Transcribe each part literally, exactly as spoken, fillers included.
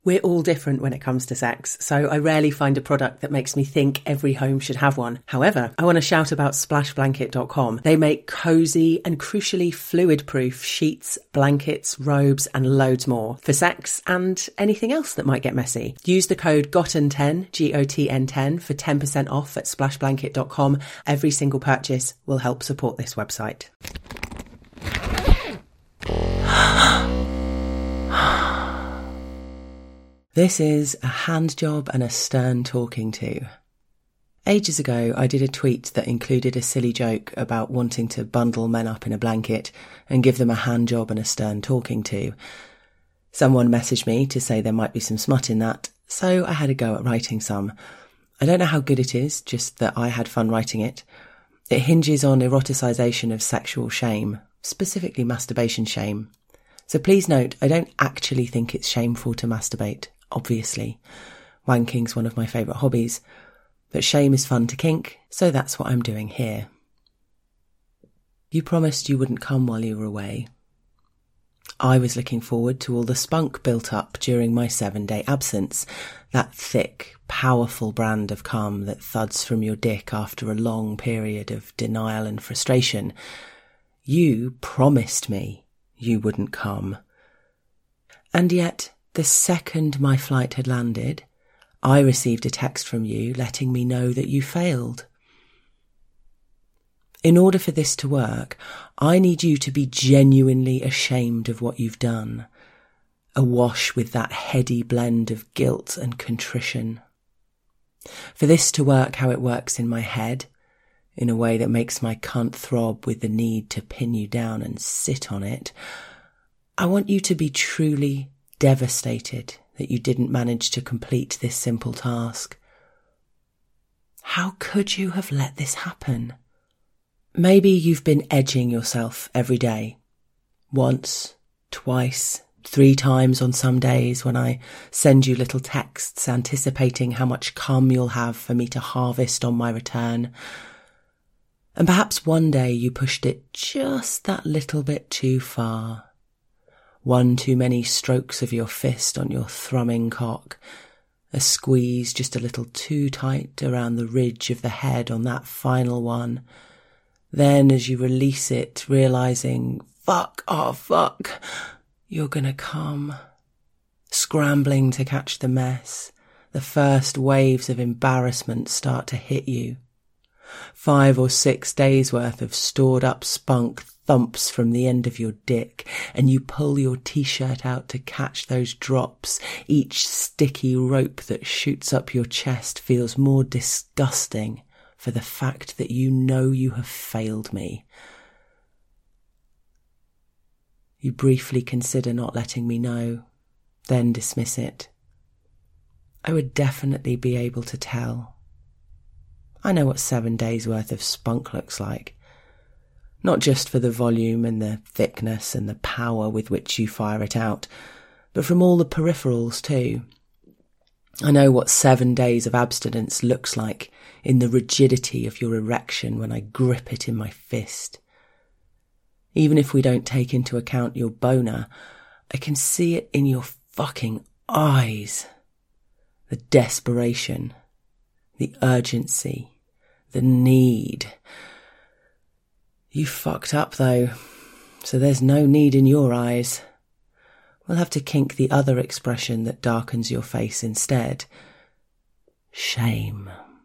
We're all different when it comes to sex, so I rarely find a product that makes me think every home should have one. However, I want to shout about splash blanket dot com. They make cosy and crucially fluid-proof sheets, blankets, robes and loads more for sex and anything else that might get messy. Use the code gotten ten, G O T N ten, for ten percent off at splash blanket dot com. Every single purchase will help support this website. This is a hand job and a stern talking to. Ages ago, I did a tweet that included a silly joke about wanting to bundle men up in a blanket and give them a hand job and a stern talking to. Someone messaged me to say there might be some smut in that, so I had a go at writing some. I don't know how good it is, just that I had fun writing it. It hinges on eroticisation of sexual shame, specifically masturbation shame. So please note, I don't actually think it's shameful to masturbate. Obviously, wanking's one of my favourite hobbies, but shame is fun to kink, so that's what I'm doing here. You promised you wouldn't come while you were away. I was looking forward to all the spunk built up during my seven-day absence, that thick, powerful brand of cum that thuds from your dick after a long period of denial and frustration. You promised me you wouldn't come. And yet, the second my flight had landed, I received a text from you letting me know that you failed. In order for this to work, I need you to be genuinely ashamed of what you've done, awash with that heady blend of guilt and contrition. For this to work how it works in my head, in a way that makes my cunt throb with the need to pin you down and sit on it, I want you to be truly devastated that you didn't manage to complete this simple task. How could you have let this happen? Maybe you've been edging yourself every day. Once, twice, three times on some days when I send you little texts anticipating how much cum you'll have for me to harvest on my return. And perhaps one day you pushed it just that little bit too far. One too many strokes of your fist on your thrumming cock, a squeeze just a little too tight around the ridge of the head on that final one. Then as you release it, realising, fuck, oh fuck, you're gonna come. Scrambling to catch the mess, the first waves of embarrassment start to hit you. Five or six days worth of stored up spunk thumps from the end of your dick, and you pull your t-shirt out to catch those drops. Each sticky rope that shoots up your chest feels more disgusting for the fact that you know you have failed me. You briefly consider not letting me know, then dismiss it. I would definitely be able to tell. I know what seven days worth of spunk looks like. Not just for the volume and the thickness and the power with which you fire it out, but from all the peripherals too. I know what seven days of abstinence looks like in the rigidity of your erection when I grip it in my fist. Even if we don't take into account your boner, I can see it in your fucking eyes. The desperation, the urgency, the need. You fucked up though, so there's no need in your eyes. We'll have to kink the other expression that darkens your face instead. Shame.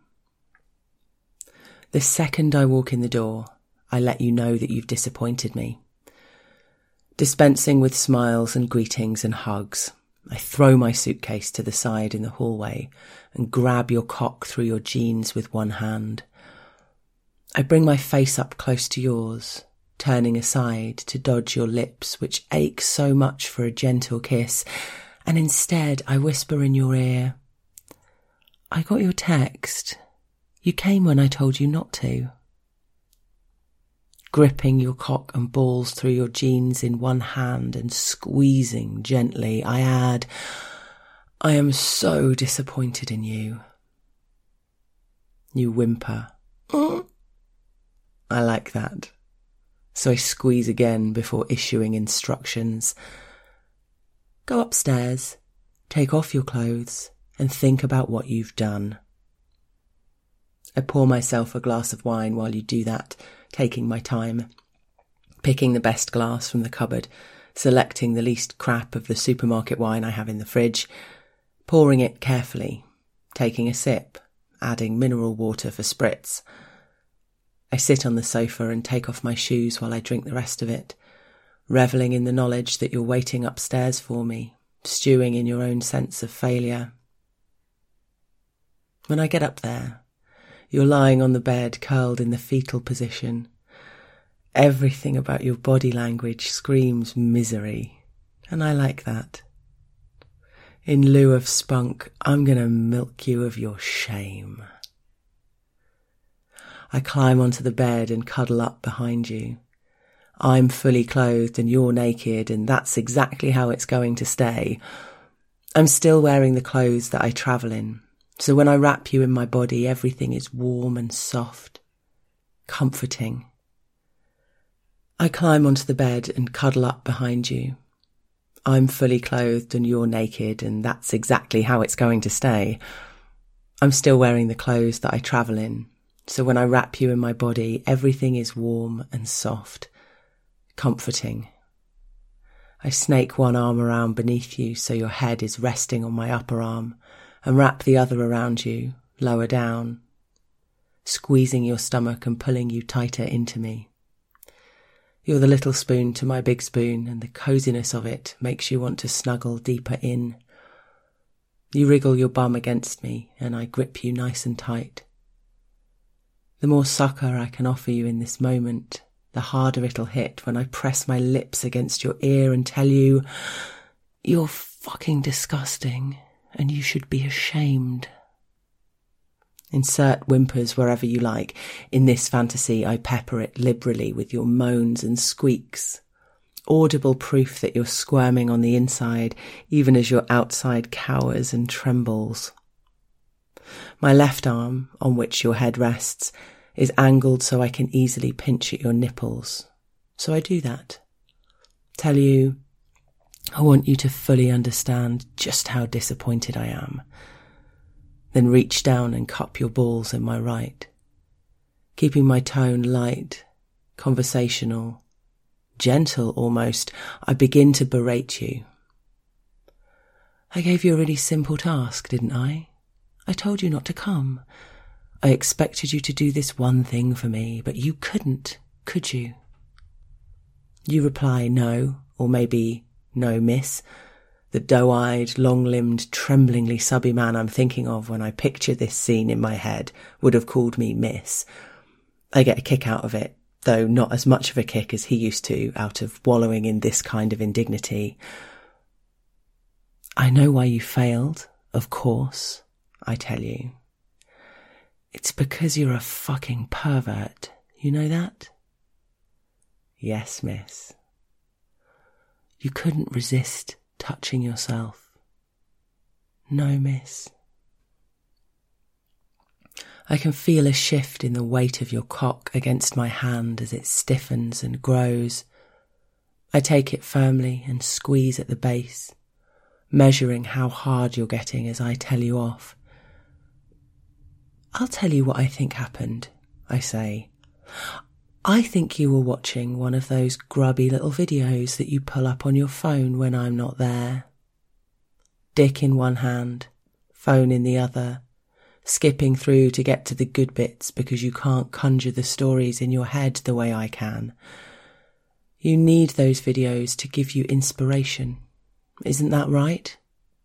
The second I walk in the door, I let you know that you've disappointed me. Dispensing with smiles and greetings and hugs, I throw my suitcase to the side in the hallway and grab your cock through your jeans with one hand. I bring my face up close to yours, turning aside to dodge your lips which ache so much for a gentle kiss, and instead I whisper in your ear, I got your text. You came when I told you not to. Gripping your cock and balls through your jeans in one hand and squeezing gently, I add, I am so disappointed in you. You whimper. Mm. I like that. So I squeeze again before issuing instructions. Go upstairs, take off your clothes and think about what you've done. I pour myself a glass of wine while you do that, taking my time, picking the best glass from the cupboard, selecting the least crap of the supermarket wine I have in the fridge, pouring it carefully, taking a sip, adding mineral water for spritz. I sit on the sofa and take off my shoes while I drink the rest of it, revelling in the knowledge that you're waiting upstairs for me, stewing in your own sense of failure. When I get up there, you're lying on the bed, curled in the fetal position. Everything about your body language screams misery, and I like that. In lieu of spunk, I'm going to milk you of your shame. I climb onto the bed and cuddle up behind you. I'm fully clothed and you're naked, and that's exactly how it's going to stay. I'm still wearing the clothes that I travel in, so when I wrap you in my body, everything is warm and soft, comforting. I climb onto the bed and cuddle up behind you. I'm fully clothed and you're naked, and that's exactly how it's going to stay. I'm still wearing the clothes that I travel in, so when I wrap you in my body, everything is warm and soft, comforting. I snake one arm around beneath you so your head is resting on my upper arm, and wrap the other around you, lower down, squeezing your stomach and pulling you tighter into me. You're the little spoon to my big spoon, and the coziness of it makes you want to snuggle deeper in. You wriggle your bum against me, and I grip you nice and tight. The more succour I can offer you in this moment, the harder it'll hit when I press my lips against your ear and tell you, you're fucking disgusting, and you should be ashamed. Insert whimpers wherever you like. In this fantasy, I pepper it liberally with your moans and squeaks. Audible proof that you're squirming on the inside, even as your outside cowers and trembles. My left arm, on which your head rests, is angled so I can easily pinch at your nipples. So I do that. Tell you, I want you to fully understand just how disappointed I am. Then reach down and cup your balls in my right, keeping my tone light, conversational, gentle almost. I begin to berate you. I gave you a really simple task, didn't I? I told you not to come. I expected you to do this one thing for me, but you couldn't, could you? You reply no, or maybe no, miss. The doe-eyed, long-limbed, tremblingly subby man I'm thinking of when I picture this scene in my head would have called me miss. I get a kick out of it, though not as much of a kick as he used to, out of wallowing in this kind of indignity. I know why you failed, of course, I tell you. It's because you're a fucking pervert, you know that? Yes, miss. You couldn't resist touching yourself. No, miss. I can feel a shift in the weight of your cock against my hand as it stiffens and grows. I take it firmly and squeeze at the base, measuring how hard you're getting as I tell you off. I'll tell you what I think happened, I say. I think you were watching one of those grubby little videos that you pull up on your phone when I'm not there. Dick in one hand, phone in the other, skipping through to get to the good bits because you can't conjure the stories in your head the way I can. You need those videos to give you inspiration. Isn't that right?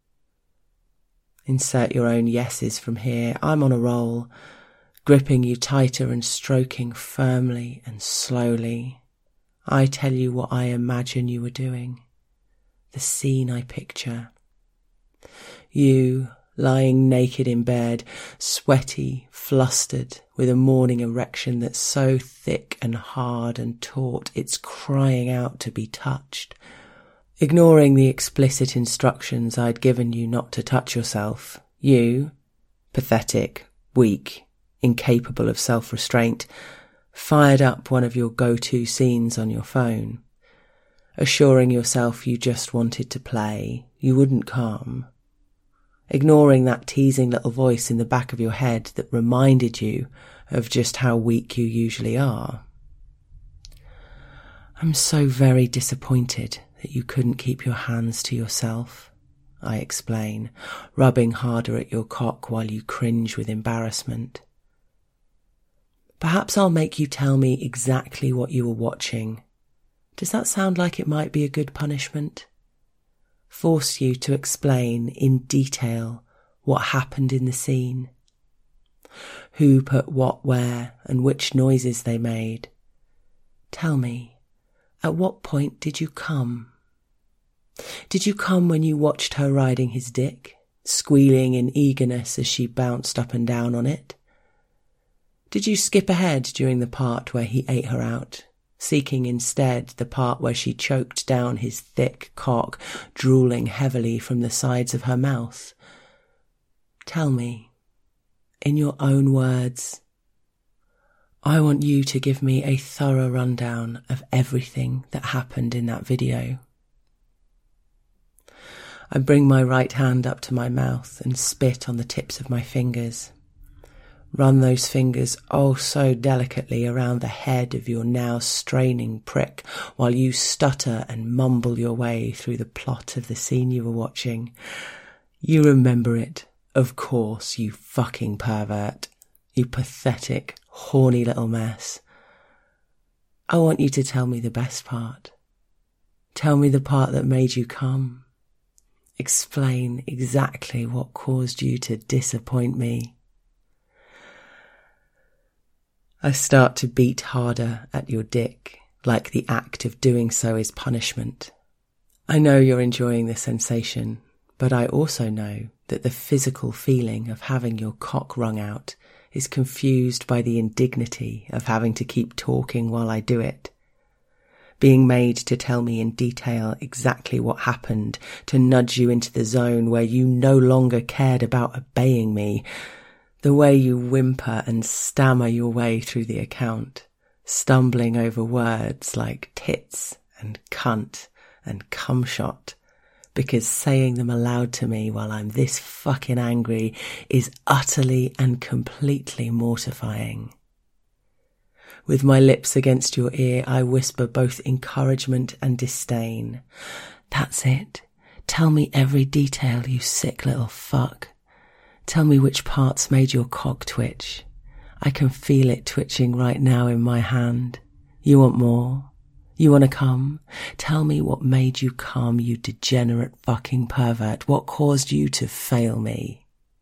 Insert your own yeses from here. I'm on a roll, gripping you tighter and stroking firmly and slowly. I tell you what I imagine you were doing, the scene I picture. You, lying naked in bed, sweaty, flustered, with a morning erection that's so thick and hard and taut it's crying out to be touched. Ignoring the explicit instructions I'd given you not to touch yourself, you, pathetic, weak, incapable of self-restraint, fired up one of your go-to scenes on your phone, assuring yourself you just wanted to play, you wouldn't come, ignoring that teasing little voice in the back of your head that reminded you of just how weak you usually are. I'm so very disappointed that you couldn't keep your hands to yourself, I explain, rubbing harder at your cock while you cringe with embarrassment. Perhaps I'll make you tell me exactly what you were watching. Does that sound like it might be a good punishment? Force you to explain in detail what happened in the scene. Who put what where and which noises they made. Tell me, at what point did you come? Did you come when you watched her riding his dick, squealing in eagerness as she bounced up and down on it? Did you skip ahead during the part where he ate her out, seeking instead the part where she choked down his thick cock, drooling heavily from the sides of her mouth? Tell me, in your own words. I want you to give me a thorough rundown of everything that happened in that video. I bring my right hand up to my mouth and spit on the tips of my fingers. Run those fingers oh so delicately around the head of your now straining prick while you stutter and mumble your way through the plot of the scene you were watching. You remember it, of course, you fucking pervert. You pathetic, horny little mess. I want you to tell me the best part. Tell me the part that made you come. Explain exactly what caused you to disappoint me. I start to beat harder at your dick, like the act of doing so is punishment. I know you're enjoying the sensation, but I also know that the physical feeling of having your cock wrung out is confused by the indignity of having to keep talking while I do it. Being made to tell me in detail exactly what happened, to nudge you into the zone where you no longer cared about obeying me, the way you whimper and stammer your way through the account, stumbling over words like tits and cunt and cumshot, because saying them aloud to me while I'm this fucking angry is utterly and completely mortifying. With my lips against your ear, I whisper both encouragement and disdain. That's it. Tell me every detail, you sick little fuck. Tell me which parts made your cock twitch. I can feel it twitching right now in my hand. You want more? You want to come? Tell me what made you come, you degenerate fucking pervert. What caused you to fail me?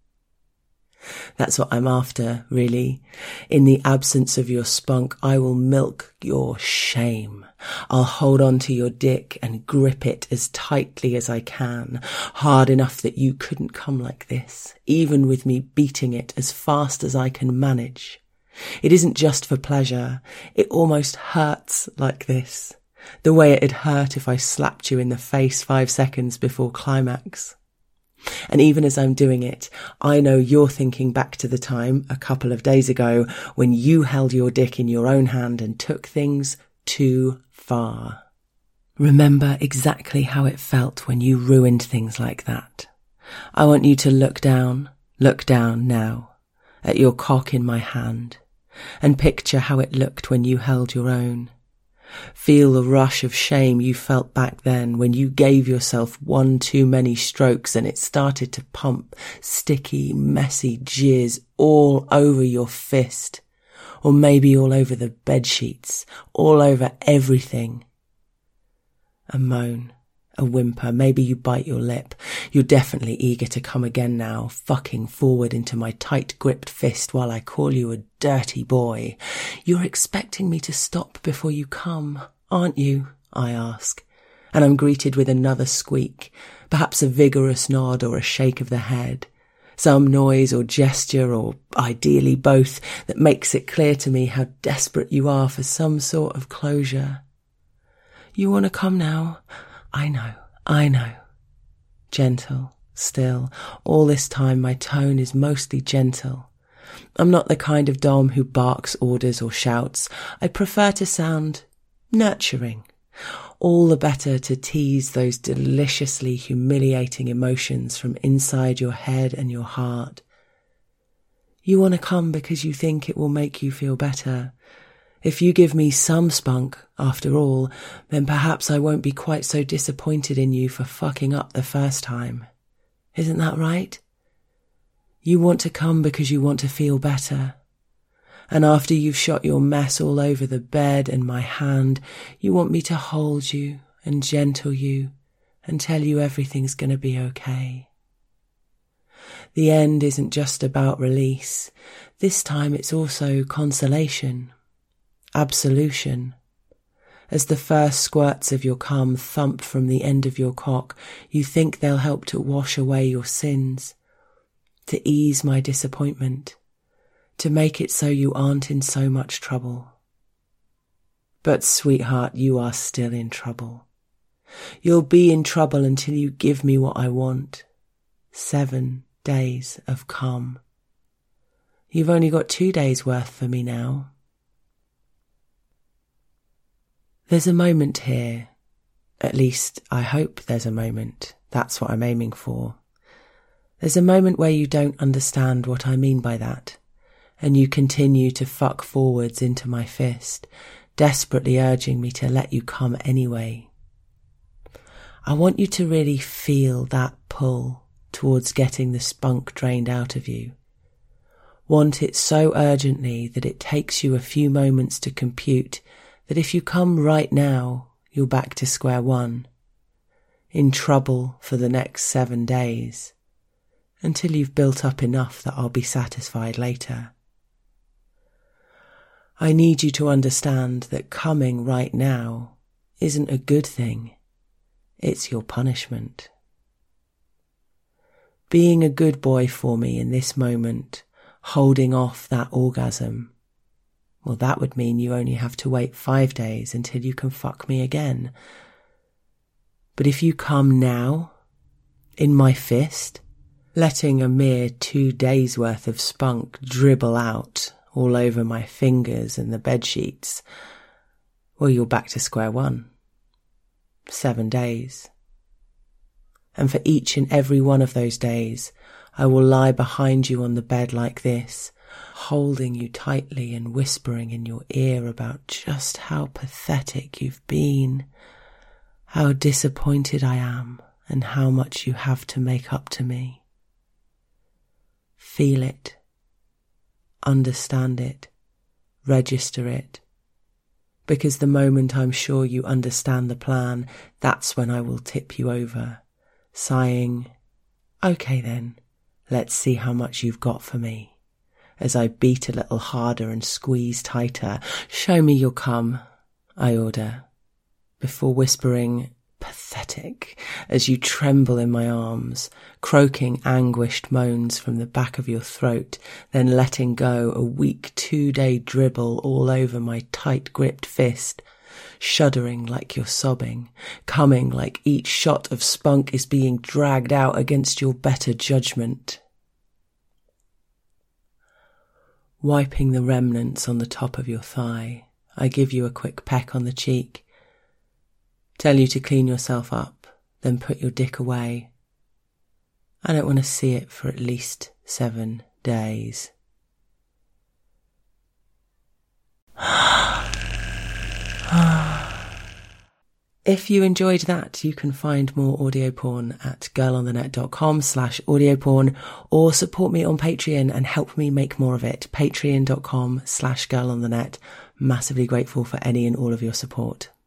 That's what I'm after, really. In the absence of your spunk, I will milk your shame. I'll hold on to your dick and grip it as tightly as I can, hard enough that you couldn't come like this, even with me beating it as fast as I can manage. It isn't just for pleasure. It almost hurts like this, the way it'd hurt if I slapped you in the face five seconds before climax. And even as I'm doing it, I know you're thinking back to the time a couple of days ago when you held your dick in your own hand and took things too far. Remember exactly how it felt when you ruined things like that. I want you to look down, look down now, at your cock in my hand, and picture how it looked when you held your own. Feel the rush of shame you felt back then when you gave yourself one too many strokes and it started to pump sticky, messy jizz all over your fist, or maybe all over the bedsheets, all over everything. A moan, a whimper, maybe you bite your lip. You're definitely eager to come again now, fucking forward into my tight-gripped fist while I call you a dirty boy. You're expecting me to stop before you come, aren't you? I ask, and I'm greeted with another squeak, perhaps a vigorous nod or a shake of the head, some noise or gesture, or ideally both, that makes it clear to me how desperate you are for some sort of closure. You want to come now? I know, I know. Gentle, still, all this time my tone is mostly gentle. I'm not the kind of dom who barks orders or shouts. I prefer to sound nurturing, All the better to tease those deliciously humiliating emotions from inside your head and your heart. You want to come because you think it will make you feel better. If you give me some spunk, after all, then perhaps I won't be quite so disappointed in you for fucking up the first time. Isn't that right? You want to come because you want to feel better. And after you've shot your mess all over the bed and my hand, you want me to hold you and gentle you and tell you everything's going to be okay. The end isn't just about release. This time it's also consolation, absolution. As the first squirts of your cum thump from the end of your cock, you think they'll help to wash away your sins, to ease my disappointment, to make it so you aren't in so much trouble. But sweetheart, you are still in trouble. You'll be in trouble until you give me what I want. Seven days of cum. You've only got two days worth for me now. There's a moment here. At least I hope there's a moment. That's what I'm aiming for. There's a moment where you don't understand what I mean by that, and you continue to fuck forwards into my fist, desperately urging me to let you come anyway. I want you to really feel that pull towards getting the spunk drained out of you. Want it so urgently that it takes you a few moments to compute that if you come right now, you're back to square one, in trouble for the next seven days, until you've built up enough that I'll be satisfied later. I need you to understand that coming right now isn't a good thing. It's your punishment. Being a good boy for me in this moment, holding off that orgasm, well, that would mean you only have to wait five days until you can fuck me again. But if you come now, in my fist, letting a mere two days worth of spunk dribble out all over my fingers and the bedsheets, well, you're back to square one. Seven days. And for each and every one of those days, I will lie behind you on the bed like this, holding you tightly and whispering in your ear about just how pathetic you've been, how disappointed I am, and how much you have to make up to me. Feel it. Understand it, register it, because the moment I'm sure you understand the plan, that's when I will tip you over, sighing, okay then, let's see how much you've got for me, as I beat a little harder and squeeze tighter. Show me your cum, I order, before whispering, pathetic, as you tremble in my arms, croaking anguished moans from the back of your throat, then letting go a weak two-day dribble all over my tight-gripped fist, shuddering like you're sobbing, coming like each shot of spunk is being dragged out against your better judgment. Wiping the remnants on the top of your thigh, I give you a quick peck on the cheek, tell you to clean yourself up, then put your dick away. I don't want to see it for at least seven days. If you enjoyed that, you can find more audio porn at girlonthenet.com slash audio porn, or support me on Patreon and help me make more of it. Patreon.com slash girlonthenet. Massively grateful for any and all of your support.